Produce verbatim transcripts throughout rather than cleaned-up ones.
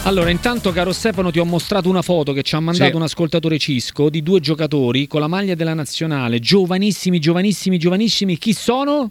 Allora, intanto, caro Stefano, ti ho mostrato una foto che ci ha mandato sì. un ascoltatore Cisco di due giocatori con la maglia della nazionale, giovanissimi, giovanissimi, giovanissimi. Chi sono?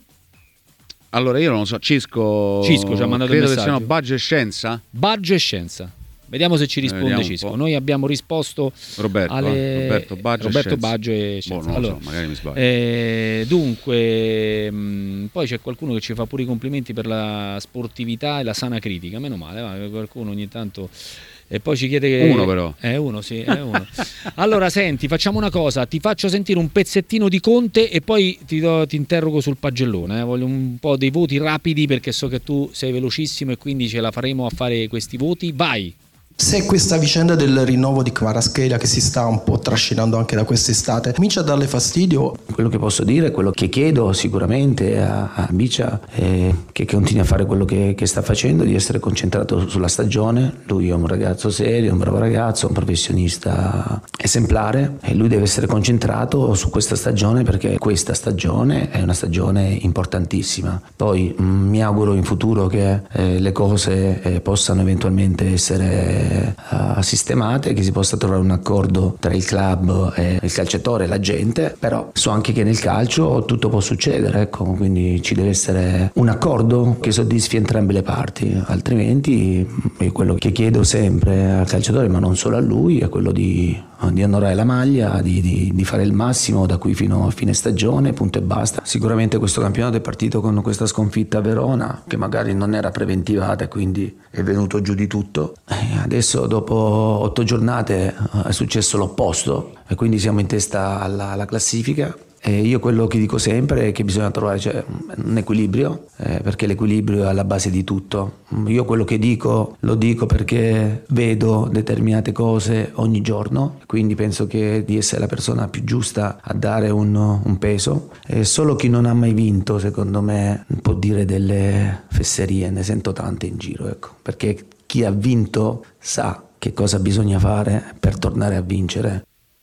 Allora, io non lo so, Cisco, Cisco ci ha mandato credo il che messaggio. siano Baggio e Scienza. Baggio e Scienza. Vediamo se ci risponde Cisco. Noi abbiamo risposto Roberto, alle... eh? Roberto Baggio Roberto e Baggio e Scienza. Boh, non allora, lo so, magari mi sbaglio. Eh, dunque, mh, poi c'è qualcuno che ci fa pure i complimenti per la sportività e la sana critica. Meno male, va, qualcuno ogni tanto... E poi ci chiede che... Uno però. È uno, sì, è uno. Allora, senti, facciamo una cosa. Ti faccio sentire un pezzettino di Conte e poi ti, do, ti interrogo sul pagellone. Eh. Voglio un po' dei voti rapidi perché so che tu sei velocissimo e quindi ce la faremo a fare questi voti. Vai! Se questa vicenda del rinnovo di Kvaratskhelia, che si sta un po' trascinando anche da quest'estate, comincia a darle fastidio? Quello che posso dire, quello che chiedo sicuramente a, a Bicia è che continui a fare quello che, che sta facendo, di essere concentrato sulla stagione. Lui è un ragazzo serio, un bravo ragazzo, un professionista esemplare e lui deve essere concentrato su questa stagione perché questa stagione è una stagione importantissima. Poi mh, mi auguro in futuro che eh, le cose eh, possano eventualmente essere Uh, sistemate, che si possa trovare un accordo tra il club e il calciatore e la gente, però so anche che nel calcio tutto può succedere, ecco, quindi ci deve essere un accordo che soddisfi entrambe le parti, altrimenti è quello che chiedo sempre al calciatore, ma non solo a lui, è quello di, di onorare la maglia, di, di, di fare il massimo da qui fino a fine stagione, punto e basta. Sicuramente questo campionato è partito con questa sconfitta a Verona, che magari non era preventivata e quindi è venuto giù di tutto. E adesso dopo otto giornate è successo l'opposto e quindi siamo in testa alla, alla classifica. E io quello che dico sempre è che bisogna trovare cioè, un equilibrio, eh, perché l'equilibrio è alla base di tutto. Io quello che dico lo dico perché vedo determinate cose ogni giorno, quindi penso che di essere la persona più giusta a dare un, un peso. E solo chi non ha mai vinto, secondo me, può dire delle fesserie, ne sento tante in giro, ecco, perché chi ha vinto sa che cosa bisogna fare per tornare a vincere.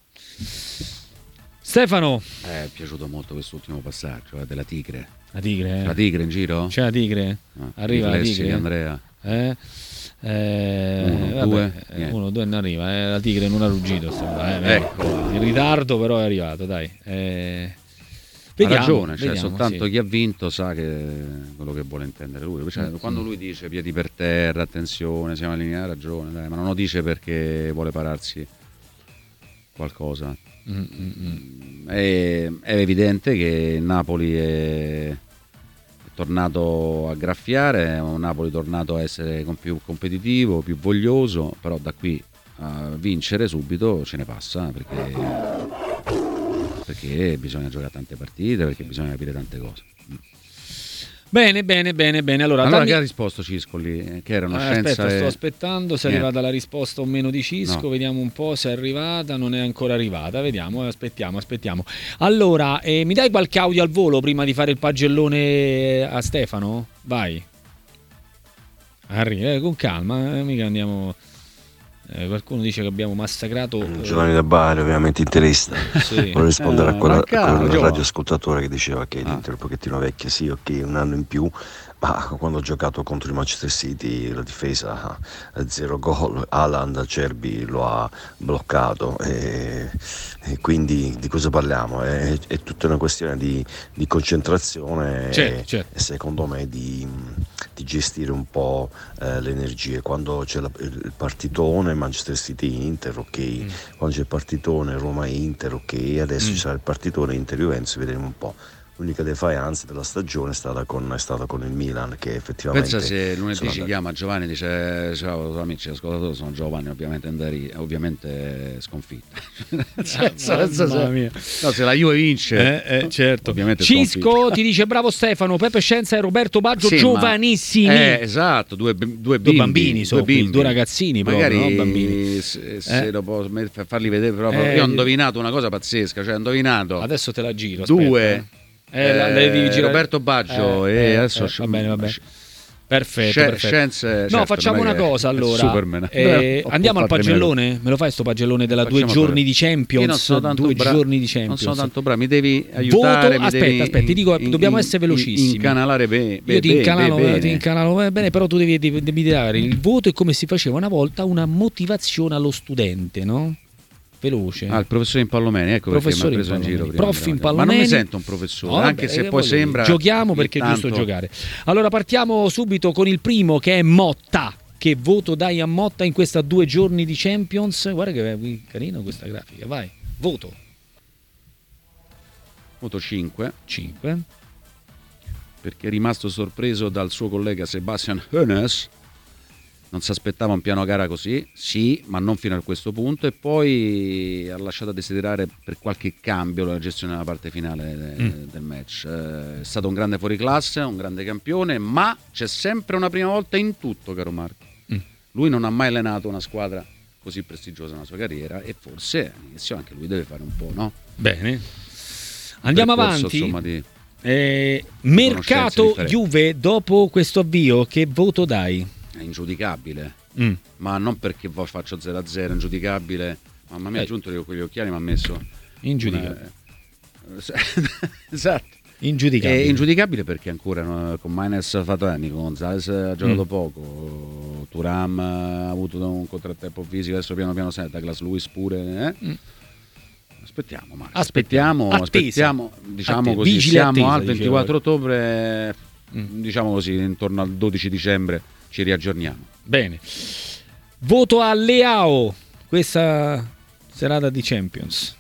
Stefano, eh, è piaciuto molto quest'ultimo passaggio eh, della tigre. La tigre, eh. La tigre in giro? C'è la tigre? Ah, Arriva la tigre di Andrea. Eh? Eh, uno, vabbè, due, eh, uno, due non arriva. Eh, la tigre non ha ruggito. Eh, ecco. In ritardo, però è arrivato. Dai. Eh, vediamo, ha ragione, cioè, vediamo, soltanto sì. chi ha vinto sa che quello che vuole intendere lui. Cioè, mm-hmm. Quando lui dice piedi per terra, attenzione, siamo allineati, ha ragione, dai, ma non lo dice perché vuole pararsi qualcosa. Mm-hmm. È, è evidente che Napoli è, è tornato a graffiare, è un Napoli tornato a essere più competitivo, più voglioso, però da qui a vincere subito ce ne passa perché, perché bisogna giocare tante partite, perché bisogna capire tante cose. Bene, bene, bene, bene. Allora, allora dammi... che ha risposto Cisco lì? Che era una eh, scienza aspetta, e... sto aspettando se è Niente. arrivata la risposta o meno di Cisco. No. Vediamo un po' se è arrivata. Non è ancora arrivata. Vediamo, aspettiamo, aspettiamo. Allora, eh, mi dai qualche audio al volo prima di fare il pagellone a Stefano? Vai. Arriva, eh, con calma, eh, mica andiamo... Eh, qualcuno dice che abbiamo massacrato eh... Giovanni da Bari, ovviamente interista. Sì. Volevo rispondere eh, a quella, caro, a quel Gio. radioascoltatore che diceva che ah. l'Inter è un pochettino vecchia, sì, ok, un anno in più, ma quando ho giocato contro il Manchester City la difesa zero gol, Haaland Acerbi lo ha bloccato e, e quindi di cosa parliamo? È, è tutta una questione di, di concentrazione certo, e, certo. e secondo me di, di gestire un po' eh, le energie. Quando c'è la, il partitone Manchester City Inter, ok, mm. quando c'è il partitone Roma Inter, ok, adesso mm. c'è il partitone Inter Juventus, vedremo un po'. L'unica defiance della stagione è stata con, è stata con il Milan, che effettivamente... Pensa se lunedì ci andati. chiama Giovanni e dice ciao amici ascoltatori, sono Giovanni, ovviamente Andari, ovviamente sconfitta. Senza, senza mia. No, se la Juve vince, eh, eh, certo. Ovviamente Cisco sconfitta. ti dice bravo Stefano, Pepe Scienza e Roberto Baggio sì, giovanissimi. Eh, esatto, due, due, bimbi, due bambini, so, due, bimbi. due ragazzini proprio, magari no? Bambini. se, se eh. dopo farli vedere proprio. Eh, io ho indovinato una cosa pazzesca, cioè ho indovinato adesso te la giro, due aspetta, eh. Eh, la, devi girare. Roberto Baggio eh, e eh, adesso eh, va bene, va bene. Perfetto, Sci- perfetto. Scienze, no, certo, facciamo non è una che cosa è allora. Superman. Eh, Ho andiamo al fatto pagellone? Me lo fai sto pagellone della Facciamo due giorni pure. di Champions? Io non sono tanto due bra- giorni di Non Champions. sono tanto bravo, mi devi aiutare. Voto, mi aspetta, devi aspetta, ti dico, in- dobbiamo in- essere velocissimi. Incanalare be- be- Io ti be- incanalo, be- bene. ti incanalo bene, però tu devi, devi, devi dare il voto e come si faceva una volta una motivazione allo studente, no? Veloce. Ah, il professore Impallomeni, ecco perché mi ha Professore preso in giro Impallomeni. prima. Prof della- Impallomeni. Ma non mi sento un professore, No, anche vabbè, se che poi voglio dire. sembra. Giochiamo perché è intanto- giusto giocare. Allora partiamo subito con il primo che è Motta. Che voto dai a Motta in questa due giorni di Champions? Guarda che è carino questa grafica, vai. Voto. Voto cinque, cinque. perché è rimasto sorpreso dal suo collega Sebastian Hoeneß. Non si aspettava un piano gara così, sì, ma non fino a questo punto. E poi ha lasciato a desiderare per qualche cambio la gestione della parte finale de- Mm. del match. Eh, È stato un grande fuoriclasse, un grande campione, ma c'è sempre una prima volta in tutto, caro Marco. Mm. Lui non ha mai allenato una squadra così prestigiosa nella sua carriera e forse all'inizio anche lui deve fare un po', no? Bene. Andiamo Percorso, avanti. insomma, di- Eh, mercato differenti. Juve dopo questo avvio, che voto dai? È ingiudicabile. Mm. Ma non perché vo- faccio zero a zero, ingiudicabile. Mamma mia, Eh. ha giunto con quegli occhiali, mi ha messo Ingiudicabile. una- esatto. Ingiudicabile. È ingiudicabile perché ancora no, con Maines ha fatto anni, con Gonzalez ha giocato Mm. poco, Thuram ha avuto un contrattempo fisico, adesso piano piano sente, Douglas Lewis pure. eh? Mm. Aspettiamo, Marco, Aspettiamo. aspettiamo, Attesa. aspettiamo, diciamo Attesa. così, Vigile siamo attesa, al diceva. ventiquattro ottobre, Mm. diciamo così, intorno al dodici dicembre ci riaggiorniamo. Bene. Voto a Leao questa serata di Champions.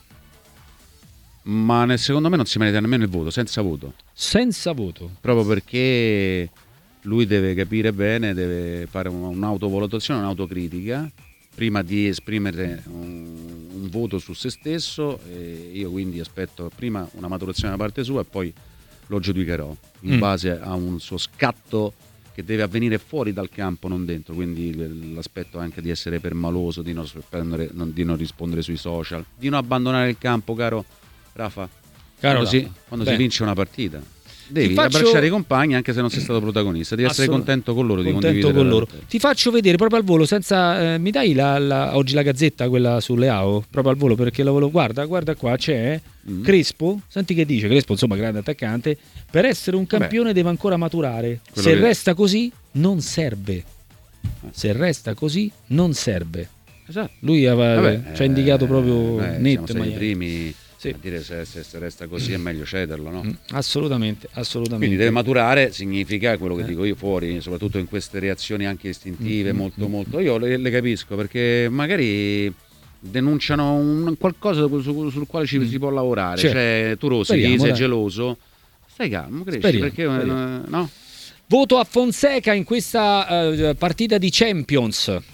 Ma nel- secondo me non si merita nemmeno il voto, senza voto. Senza voto. Proprio perché lui deve capire bene, deve fare un- un'autovalutazione, un'autocritica prima di esprimere un, un voto su se stesso. E io quindi aspetto prima una maturazione da parte sua e poi lo giudicherò in Mm. base a un suo scatto che deve avvenire fuori dal campo, non dentro. Quindi l- l'aspetto anche di essere permaloso, di non, sorprendere- non- di non rispondere sui social, di non abbandonare il campo, caro Rafa. Caro quando si, Rafa. quando si Bene. vince una partita devi Ti faccio- abbracciare i compagni anche se non sei stato protagonista, devi essere Assolut- contento con loro, di Contento condividere con la loro. partita. Ti faccio vedere proprio al volo, senza eh, mi dai la, la- oggi la gazzetta, quella su Leao, proprio al volo perché la volevo. Guarda, guarda qua c'è Mm. Crespo, senti che dice Crespo, insomma, grande attaccante, per essere un campione deve ancora maturare. Quello Se che- resta così non serve. Se resta così non serve. Esatto. Lui aveva, Vabbè, ci ha indicato eh, proprio eh, netto siamo in stati i maniera- primi Sì. a dire se, se- se resta così è meglio cederlo, no? Mm, assolutamente, assolutamente. Quindi deve maturare, significa quello che Eh. dico io fuori, soprattutto in queste reazioni anche istintive, Mm, molto mm, molto. Io le, le capisco perché magari denunciano un qualcosa su- sul quale ci Mm. si può lavorare. Certo. Cioè, tu rosichi, Speriamo, sei dai. geloso, stai calmo, cresci, Speriamo, perché eh, speriamo. no? Voto a Fonseca in questa eh, partita di Champions. Eh,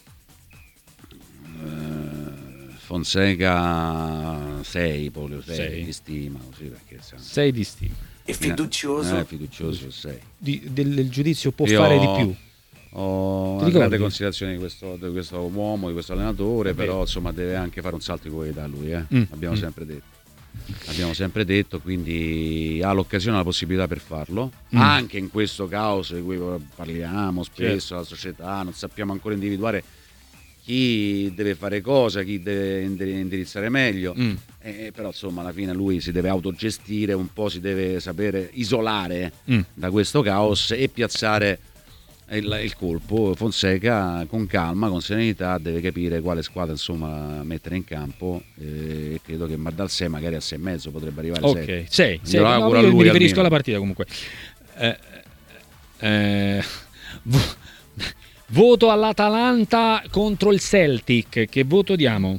Fonseca sei, Polio sei, Sei. di stima così perché siamo- sei di stima. E fiducioso. Eh, fiducioso sei. Di- del, del giudizio può Io fare di più. Ho una ricordi? grande considerazione di questo, di questo uomo, di questo allenatore, Vabbè. però insomma deve anche fare un salto di qualità lui, eh? Mm, abbiamo mm. sempre detto. Abbiamo sempre detto, quindi ha l'occasione, la possibilità per farlo, Mm. anche in questo caos di cui parliamo spesso, la società, non sappiamo ancora individuare chi deve fare cosa, chi deve indi- indirizzare meglio. Mm. Eh, però insomma alla fine lui si deve autogestire un po', si deve sapere isolare Mm. da questo caos e piazzare il, il colpo. Fonseca con calma, con serenità deve capire quale squadra insomma mettere in campo, eh, e credo che ma dal sei magari a sei e mezzo potrebbe arrivare Ok, sei. sei. sei. Glielo No, auguro a io lui mi riferisco almeno. alla partita comunque. Eh, eh, vo- voto all'Atalanta contro il Celtic. Che voto diamo?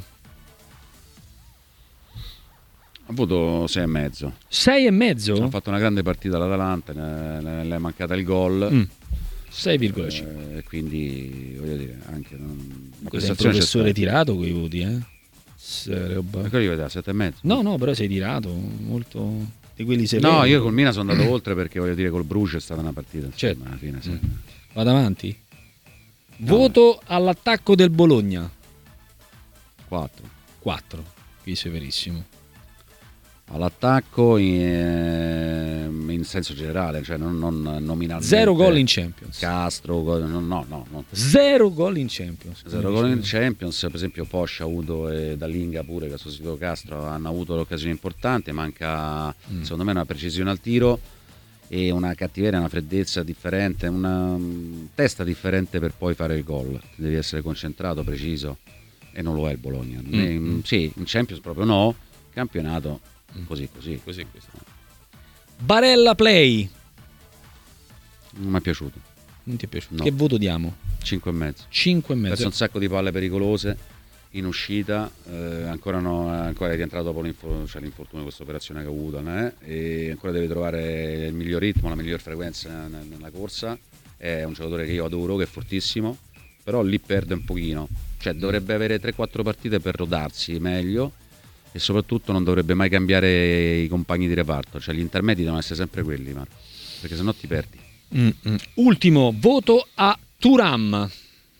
Ha avuto sei e mezzo. sei e mezzo? Ha fatto una grande partita l'Atalanta, ne- ne- le è mancata il gol. Mm. sei virgola cinque. Eh, quindi voglio dire anche non, Ma questa questo è un azione c'è professore stata. tirato quei voti, eh? Se- roba- Ma quello io vedevo sette e mezzo. No, no, però sei tirato molto di quelli severi. No, io col Milan sono andato oltre perché voglio dire col Bruges è stata una partita. insomma, Certo. alla fine, sì. Mm. Vado avanti. Voto all'attacco del Bologna. quattro. quattro. Qui severissimo. all'attacco in, in senso generale, cioè non, non nominalmente. Zero gol in Champions. Castro, no, no, no, no. Zero gol in Champions. Zero gol in Champions, per esempio Posch ha avuto e Dalinga pure che ha sostituito Castro hanno avuto l'occasione importante, manca mm. secondo me una precisione al tiro e una cattiveria, una freddezza differente, una um, testa differente per poi fare il gol. Devi essere concentrato, preciso e non lo è il Bologna. Mm. E, sì, in Champions proprio no, campionato così così. così, così. Barella play. Non mi è piaciuto. Non ti è piaciuto? No. Che voto diamo? cinque e mezzo. cinque e mezzo. Ha perso un sacco di palle pericolose in uscita, eh, ancora, no, ancora è rientrato dopo l'infortunio, cioè l'infortunio, questa operazione che ha avuto, eh? E ancora deve trovare il miglior ritmo, la miglior frequenza nella corsa. È un giocatore che io adoro, che è fortissimo, però lì perde un pochino, cioè dovrebbe avere tre quattro partite per rodarsi meglio e soprattutto non dovrebbe mai cambiare i compagni di reparto, cioè gli intermedi devono essere sempre quelli, Marco, perché sennò ti perdi. Mm-mm. Ultimo voto a Thuram.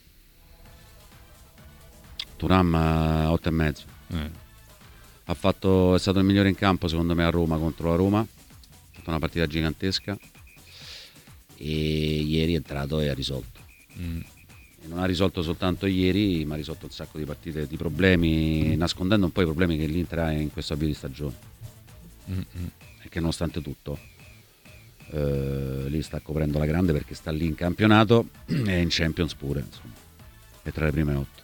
Thuram otto e mezzo. Eh. Ha fatto, è stato il migliore in campo secondo me a Roma contro la Roma, ha fatto una partita gigantesca e ieri è entrato e ha risolto. Mm. E non ha risolto soltanto ieri, ma ha risolto un sacco di partite, di problemi, mm. nascondendo un po' i problemi che l'Inter ha in questo avvio di stagione. Mm-hmm. E che nonostante tutto eh, lì sta coprendo la grande perché sta lì in campionato e in Champions pure, insomma, è tra le prime otto.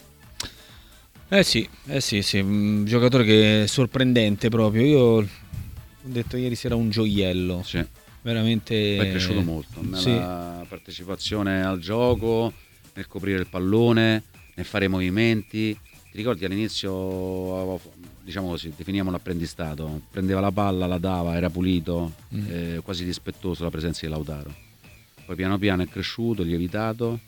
Eh sì, eh sì, sì, un giocatore che è sorprendente proprio. Io ho detto ieri sera un gioiello, sì. Veramente è cresciuto molto nella sì. partecipazione al gioco, nel coprire il pallone, nel fare movimenti. Ti ricordi all'inizio, diciamo così, definiamo l'apprendistato, prendeva la palla, la dava, era pulito, mm. eh, quasi dispettoso la presenza di Lautaro. Poi piano piano è cresciuto, lievitato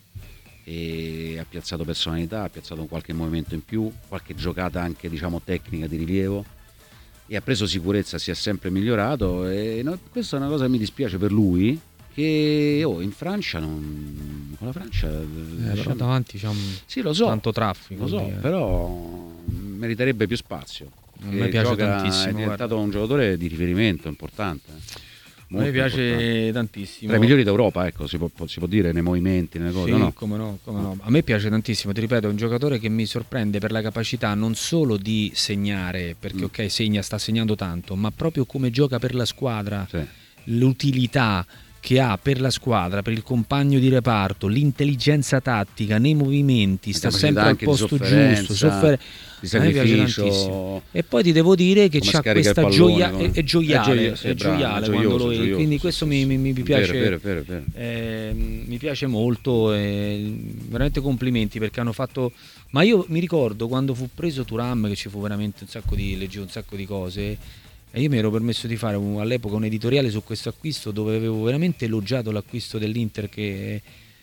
e ha piazzato personalità, ha piazzato qualche movimento in più, qualche giocata anche diciamo tecnica di rilievo e ha preso sicurezza, si è sempre migliorato e no, questa è una cosa che mi dispiace per lui, che oh, in Francia non, con la Francia eh, diciamo, però davanti c'è un sì, lo so, tanto traffico, lo so, lì, eh. però meriterebbe più spazio. A me piace gioca, tantissimo, è diventato guarda. un giocatore di riferimento importante. A me piace importante. Tantissimo. Tra i migliori d'Europa, ecco, si può, si può dire nei movimenti, nelle cose, sì, no? Come no, come no. A me piace tantissimo, ti ripeto, è un giocatore che mi sorprende per la capacità non solo di segnare, perché mm. ok, segna, sta segnando tanto, ma proprio come gioca per la squadra, sì. L'utilità che ha per la squadra, per il compagno di reparto, l'intelligenza tattica nei movimenti, sta sempre al posto giusto, soffer- di sacrificio. E poi ti devo dire che c'ha questa pallone, gioia, come... è, è gioiale, è, gioia- è gioiale bravo, quando gioioso, lo gioioso, quindi sì, questo sì, mi, sì. mi, mi piace, vero, vero, vero. Eh, mi piace molto, eh, veramente complimenti perché hanno fatto. Ma io mi ricordo quando fu preso Thuram che ci fu veramente un sacco di leggevo un sacco di cose. E io mi ero permesso di fare un, all'epoca un editoriale su questo acquisto dove avevo veramente elogiato l'acquisto dell'Inter, che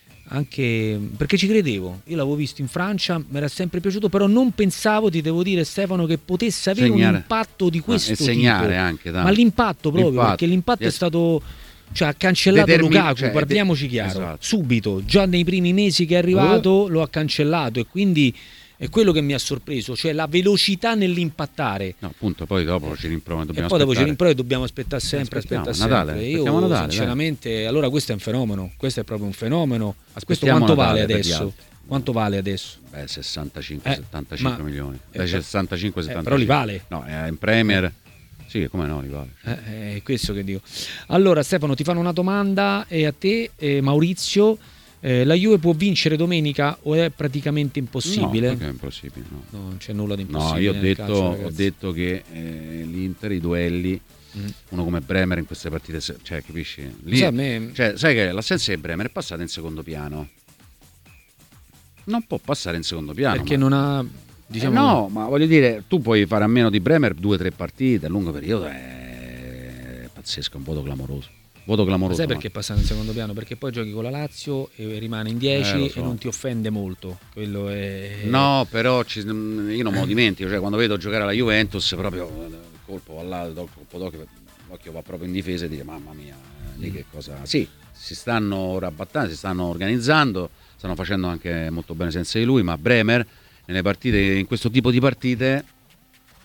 anche perché ci credevo, io l'avevo visto in Francia, mi era sempre piaciuto, però non pensavo, ti devo dire Stefano, che potesse avere segnare. Un impatto di questo no, e segnare tipo. Anche, ma l'impatto proprio, l'impatto. Perché l'impatto yes. è stato, cioè ha cancellato Determin- Lukaku, cioè, parliamoci de- chiaro, esatto. subito, già nei primi mesi che è arrivato uh. lo ha cancellato e quindi è quello che mi ha sorpreso, cioè la velocità nell'impattare. No, appunto, poi dopo ci rimprovera, dobbiamo e poi aspettare. dopo ci rimprovera e dobbiamo aspettare sempre, aspettare Natale, sempre. Io Natale, sinceramente, dai. Allora questo è un fenomeno, questo è proprio un fenomeno. Questo Aspettiamo quanto Natale vale adesso? Quanto vale adesso? Beh, sessantacinque settantacinque eh, milioni. Eh, Dai sessantacinque settantacinque. Eh, però li vale. No, è in Premier. Sì, come no, li vale. Eh, è questo che dico. Allora Stefano, ti fanno una domanda e a te, eh, Maurizio. Eh, la Juve può vincere domenica o è praticamente impossibile? No, perché è impossibile, no. No, non c'è nulla di impossibile. No, io ho detto, calcio, ho detto che eh, l'Inter, i duelli, mm. uno come Bremer in queste partite, cioè capisci? Lì, sai, me... cioè, sai che l'assenza di Bremer è passata in secondo piano. Non può passare in secondo piano. Perché ma... non ha... Diciamo... Eh no, ma voglio dire, tu puoi fare a meno di Bremer due o tre partite a lungo periodo, è pazzesco, un voto clamoroso. Voto clamoroso. Ma sai perché passare in secondo piano? Perché poi giochi con la Lazio e rimane in dieci eh, so. E non ti offende molto. Quello è... No, però ci, io non me lo dimentico, cioè quando vedo giocare alla Juventus proprio il colpo va là, il colpo d'occhio, l'occhio va proprio in difesa e dire mamma mia, di che cosa. Sì, si stanno rabbattando, si stanno organizzando, stanno facendo anche molto bene senza di lui, ma Bremer nelle partite, in questo tipo di partite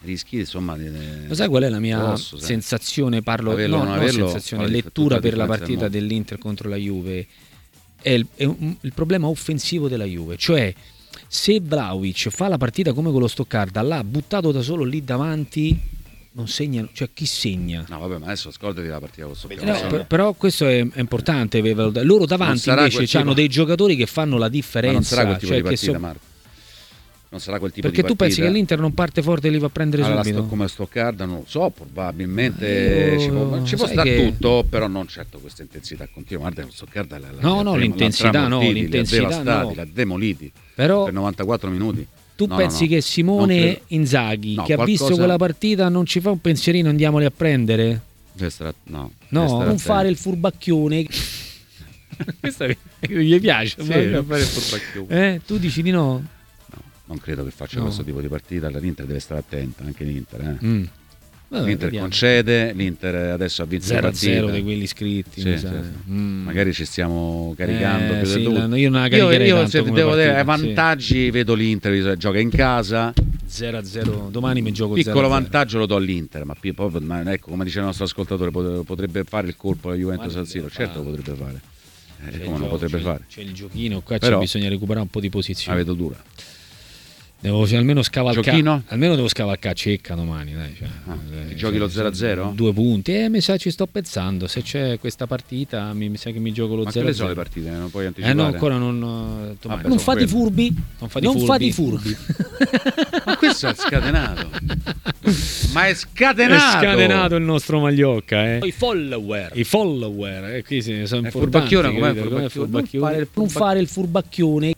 rischi insomma di, lo sai qual è la mia grosso, sensazione? Parlo averlo, no, non no, averlo, sensazione, fa lettura tutta la per la differenza partita del dell'Inter contro la Juve è, il, è un, il problema offensivo della Juve, cioè se Vlahovic fa la partita come con lo Stoccarda, l'ha buttato da solo lì davanti, non segna, cioè chi segna? No vabbè, ma adesso scordati la partita con lo Stoccarda. No, per, però questo è, è importante, loro davanti invece hanno dei giocatori che fanno la differenza. Ma non sarà quel tipo cioè di partita, so... Marco. Non sarà quel tipo perché di tu partita. pensi che l'Inter non parte forte e li va a prendere allora, subito? Sto come Stoccarda non lo so, probabilmente Io... ci può, ci può stare che... tutto, però non certo questa intensità continua. Guarda, Stoccarda la, la, no, la, no, la, l'intensità no, li l'intensità ha devastati, no. li ha demoliti però per novantaquattro minuti. Tu no, pensi no, no. che Simone Inzaghi, no, che qualcosa... ha visto quella partita, non ci fa un pensierino, andiamoli a prendere? Stare, no, no non attento. Fare il furbacchione. Questa gli piace, sì, non fare il furbacchione. Eh, tu dici di no? Non credo che faccia no. questo tipo di partita. L'Inter deve stare attenta, anche l'Inter. Eh. Mm. Vabbè, L'Inter vediamo. Concede, l'Inter adesso ha vinto la partita. zero a zero di quelli iscritti. Sì, sì, sì. Mm. Magari ci stiamo caricando eh, più sì, del dovuto. La, io non la caricherei io, io tanto se devo partita, dire vantaggi, sì. vedo l'Inter, gioca in casa. zero a zero, domani mi gioco piccolo zero a zero. Vantaggio lo do all'Inter, ma, ma ecco, come dice il nostro ascoltatore, potrebbe fare il colpo alla Juventus al Siro, certo lo potrebbe fare. Eh, come lo potrebbe c'è, fare? C'è il giochino, qua però, c'è bisogna recuperare un po' di posizione. La vedo dura. Devo almeno scavalcare, Giochino? almeno devo scavalcare Cecca domani. Dai, cioè, ah, eh, giochi cioè, lo zero a zero? Due punti, e eh, mi sa ci sto pensando. Se c'è questa partita, mi, mi sa che mi gioco lo zero a zero. Ma quali sono le partite? Non puoi anticipare? Eh no, ancora non. Vabbè, non fate i furbi. Non fate non furbi. i furbi. Ma questo è scatenato. Ma è scatenato. È scatenato il nostro Magliocca. Eh. I follower. I follower. Eh, qui sono è importanti. Furbacchione, com'è il furbacchione? furbacchione? Non, non fare il furbacchione.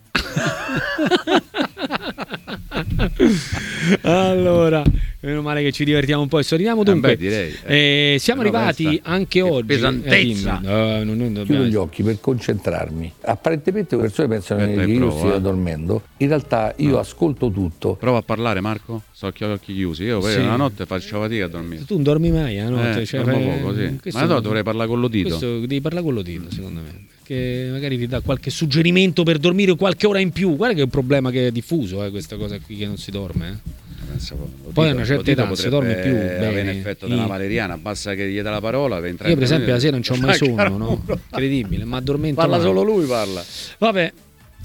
Allora, meno male che ci divertiamo un po' e sorridiamo. Dunque, eh beh, direi, eh. Eh, siamo no, arrivati questa, anche oggi. Pesantezza. Eh, no, non, non Chiudo gli occhi per concentrarmi. Apparentemente le persone pensano Aspetta, che io provo, stia eh. dormendo. In realtà io no. ascolto tutto. Prova a parlare, Marco. So che ho gli occhi chiusi. Io sì. la notte faccio fatica a dormire. Tu non dormi mai la notte? Eh, cioè, dormo poco, sì. Ma no, dovrei parlare con l'udito. Questo devi parlare con l'udito, secondo me. Che magari ti dà qualche suggerimento per dormire qualche ora in più. Guarda che è un problema che è diffuso, eh, questa cosa qui, che non si dorme. Eh. Poi a una certa età non si dorme più bene. Avere l'effetto della valeriana, basta che gli dà la parola. Io per esempio la sera non c'ho mai sonno, no? Incredibile, ma addormento. Parla mai. solo lui, parla. Vabbè.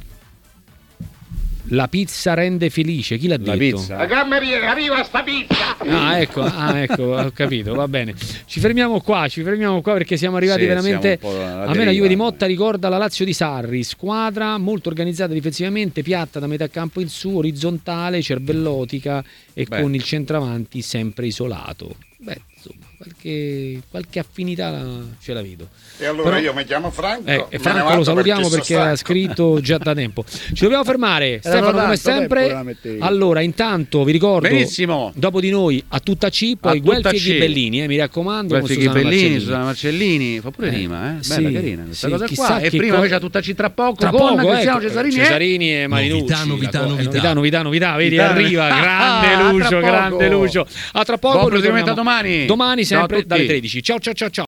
La pizza rende felice, chi l'ha la detto? Pizza. La cameriera, arriva sta pizza! Ah, ecco, ah, ecco, ho capito, va bene. Ci fermiamo qua, ci fermiamo qua perché siamo arrivati sì, veramente. A me la Juve di Motta ricorda la Lazio di Sarri, squadra molto organizzata difensivamente, piatta da metà campo in su, orizzontale, cervellotica e Beh. con il centravanti sempre isolato. Beh, insomma, qualche, qualche affinità la, ce la vedo. E allora Però, io mi chiamo Franco. Eh, e Franco lo salutiamo perché, perché ha scritto già da tempo. Ci dobbiamo fermare, Stefano, come sempre. Allora, intanto vi ricordo, benissimo, dopo di noi a tutta C, poi Guelfi e Ghibellini, eh, mi raccomando. Guelfi e Ghibellini, Susana Marcellini, fa pure eh, rima, eh? Bella, sì, carina questa sì, cosa qua. E prima co- invece a tutta C tra poco, tra con poco, Cristiano ecco, Cesarini, Cesarini e Marinucci. Vitano, Vitano, Vitano, Vitano, Vitano, Vitano, vedi, Vitano. Arriva, grande Ah, Lucio, grande Lucio. A tra poco, domani. Domani sempre dalle tredici. Ciao ciao ciao ciao.